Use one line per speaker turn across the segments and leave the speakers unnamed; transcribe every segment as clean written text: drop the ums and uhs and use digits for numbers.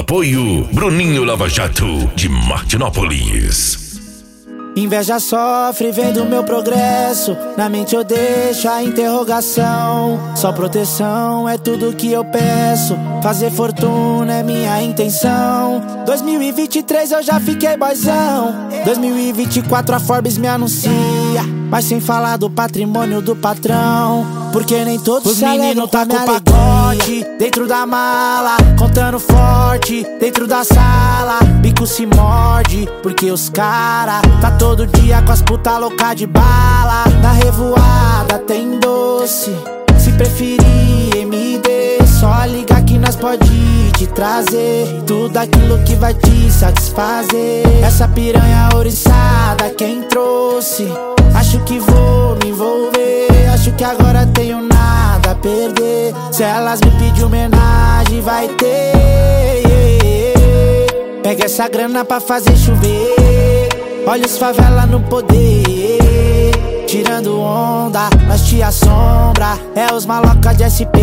Apoio Bruninho Lava Jato de Martinópolis.
Inveja sofre vendo meu progresso, na mente eu deixo a interrogação. Só proteção é tudo que eu peço, fazer fortuna é minha intenção. 2023 eu já fiquei boyzão, 2024 a Forbes me anuncia, mas sem falar do patrimônio do patrão, porque nem todos os meninos tá com pacote dentro da mala, contando forte dentro da sala. Bico se morde, porque os cara tá todo dia com as puta louca de bala. Na revoada tem doce, se preferir MD, só liga que nós pode te trazer tudo aquilo que vai te satisfazer. Essa piranha ouriçada quem trouxe, acho que vou me envolver, acho que agora tenho nada a perder. Se elas me pedir homenagem vai ter. Pega essa grana pra fazer chover, olha os favela no poder, tirando onda, nós te assombra, é os maloca de SP.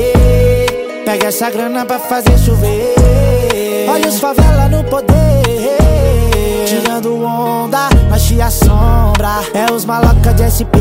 Pega essa grana pra fazer chover, olha os favela no poder, tirando onda, nós te assombra, é os maloca de SP.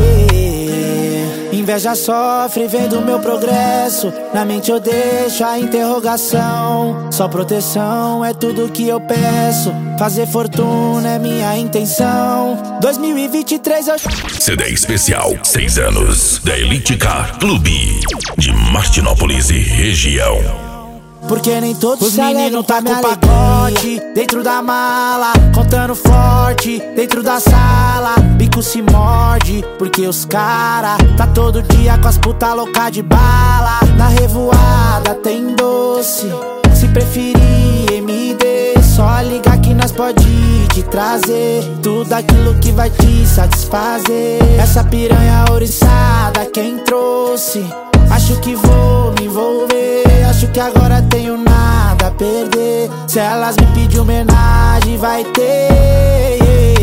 Inveja sofre vendo meu progresso, na mente eu deixo a interrogação. Só proteção é tudo que eu peço, fazer fortuna é minha intenção. 2023 eu...
CD especial 6 anos da Elite Car Clube de Martinópolis e região.
Porque nem todos os meninos tá com pacote dentro da mala, contando forte dentro da sala. Bico se morde, porque os cara tá todo dia com as puta louca de bala. Na revoada tem doce, se preferir MD, só liga que nós pode te trazer tudo aquilo que vai te satisfazer. Essa piranha ouriçada quem trouxe, acho que vou me envolver, acho que agora tenho nada a perder. Se elas me pedir homenagem vai ter.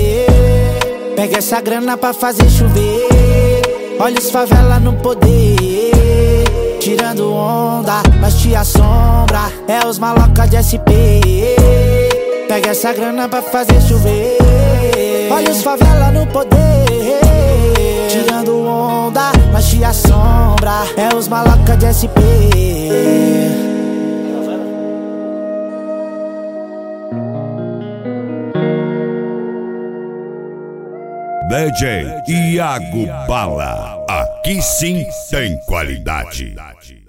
Pega essa grana pra fazer chover, olha os favela no poder, tirando onda, nós te assombra, é os maloca de SP. Pega essa grana pra fazer chover, olha os favela no poder, tirando onda, nós te assombra, é os maloca de SP.
DJ Iago Bala, aqui sim tem qualidade.